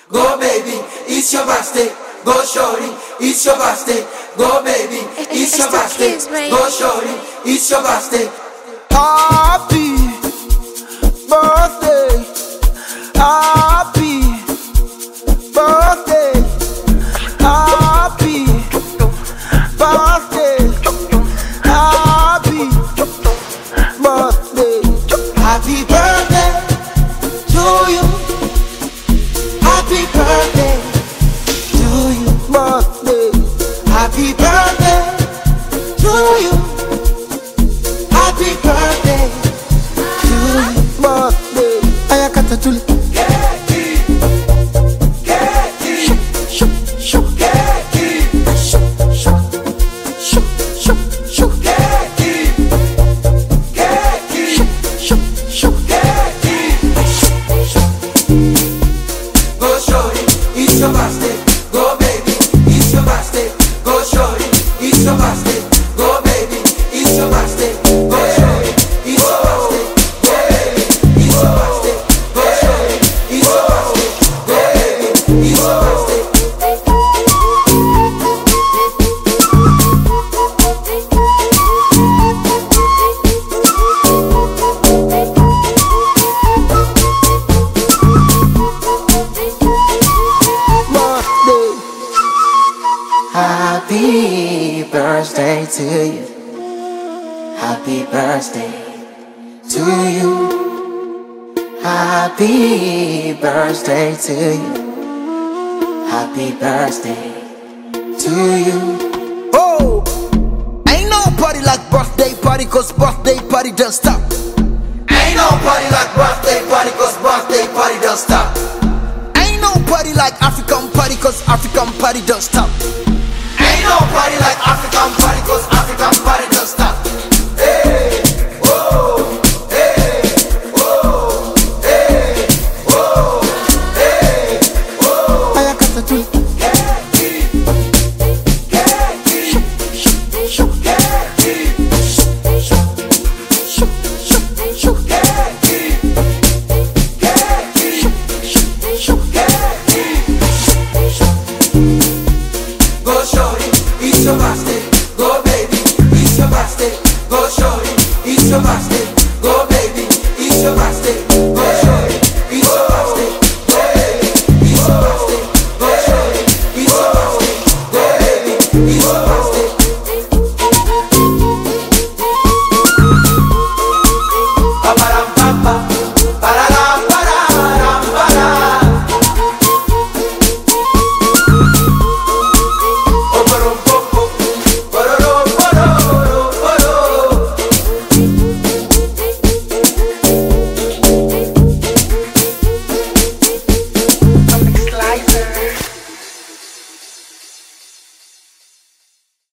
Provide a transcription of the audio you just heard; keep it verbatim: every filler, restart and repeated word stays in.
Go baby, it's your birthday. Go shorty, it's your birthday. Go baby, it's your birthday. Go shorty, it's your birthday. Happy birthday, happy birthday, happy birthday, happy birthday, Happy birthday to you. Happy birthday to you. birthday, Happy birthday to you. Happy birthday to you. birthday. Ayakata tuli. Keki, keki, Shoo, shoo, keki, shoo, shoo, shoo, shoo, shoo, keki, keki, shoo, shoo. keki. Go shorty, it's your birthday. Go baby, it's your birthday. Go shorty, it's your birthday. Go baby, it's your birthday. Go shorty, it's your birthday. Go baby, it's your birthday. Go shorty, it's your birthday. Go baby, it's your birthday. birthday. Happy birthday to you. Happy birthday to you. Happy birthday to you. Happy birthday to you. Oh, ain't no party like birthday party, cause birthday party don't stop. Ain't no party like birthday party, cause birthday party don't stop. Ain't no party like African party, cause African party don't stop. Ain't no party like African